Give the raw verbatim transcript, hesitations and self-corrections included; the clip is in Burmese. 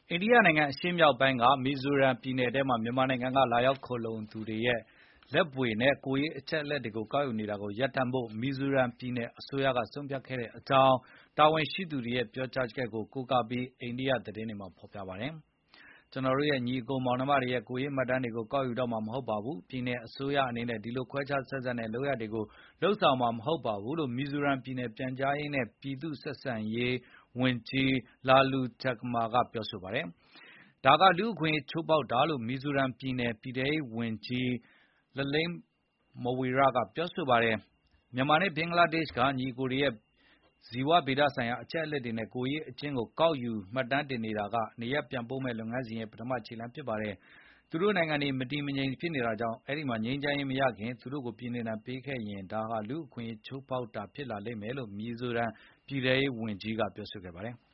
အိန္ဒိယနိုင်ငံအရှေ့မြောက်ပိုင်းက မီဇိုရမ်ပြည်နယ်ထဲမှာ မြန်မာနိုင်ငံက လာရောက်ခိုလှုံသူတွေရဲ့ လက်ဗွေနဲ့ ကိုယ်ရေးအချက်အလက်တွေကို ကောက်ယူနေတာကို ရပ်တန့်ဖို့ မီဇိုရမ်ပြည်နယ်အစိုးရက ဆုံးဖြတ်ခဲ့ကြောင်း တာဝန်ရှိသူတွေရဲ့ ပြောကြားချက်ကို ကိုးကားပြီး အိန္ဒိယသတင်းတွေမှာ ဖော်ပြပါတယ်။ ကျနော်တို့ရဲ့ ညီအကိုမောင်နှမတွေရဲ့ ကိုယ်ရေးမှတ်တမ်းတွေကို ကောက်ယူတော့မှာ မဟုတ်ပါဘူး။ ပြည်နယ်အစိုးရအနေနဲ့ ဒီလိုခွဲခြားဆက်ဆံတဲ့လုပ်ရပ်တွေကို လုပ်ဆောင်မှာ မဟုတ်ပါဘူးလို့ မီဇိုရမ်ပြည်နယ် ပြန်ကြားရေးနဲ့ ပြည်သူ့ဆက်ဆံရေးဝန်ကြီး Lalu Chakma ကပြောပါတယ်။ ဒါက လူ့အခွင့်အရေးချိုးဖေါက်တာလို့ မီဇိုရမ်ပြည်နယ် ပြည်ထဲရေးဝန်ကြီး Lalelamawera ကပြောပါတယ်။ မြန်မာနဲ့ ဘင်္ဂလားဒေ့ရှ်က ညီအကိုတွေရဲ့ ဇီဝဗေဒဆိုင်ရာ အချက်အလက်တွေနဲ့ ကိုယ်ရေးအကျဉ်းကို ကောက်ယူမှတ်တမ်းတင်နေတာက နေရပ်ပြန်ပို့မယ့် လုပ်ငန်းစဉ်ရဲ့ ပထမခြေလှမ်းဖြစ်ပါတယ်။ သူတို့နိုင်ငံတွေ မတည်မငြိမ်ဖြစ်နေတာကြောင့် အဲဒီမှာ ငြိမ်းချမ်းရေးမရခင် သူတို့ကို ပြည်နှင်ဒဏ်ပေးခဲ့ရင် ဒါဟာ လူ့အခွင့်အရေးချိုးဖေါက်တာဖြစ်လာလိမ့်မယ်လို့ မီဇိုရမ်ပြည်ထဲရေးဝန်ကြီးကပြောဆိုခဲ့ပါတယ်။